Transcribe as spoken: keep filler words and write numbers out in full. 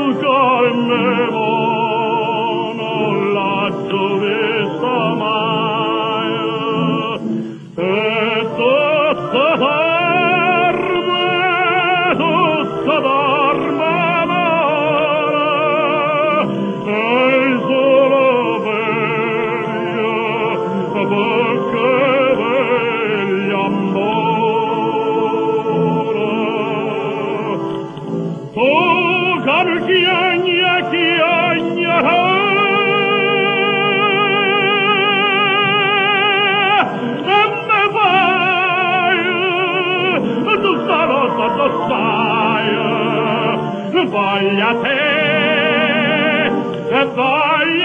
cuore mio non l'ho vista mai e tutto dorme, tutto dorme amore e solo veglio perché veglio amore oh caro chiagna chiagna e me vai tu sarò stato sai vai a te e vai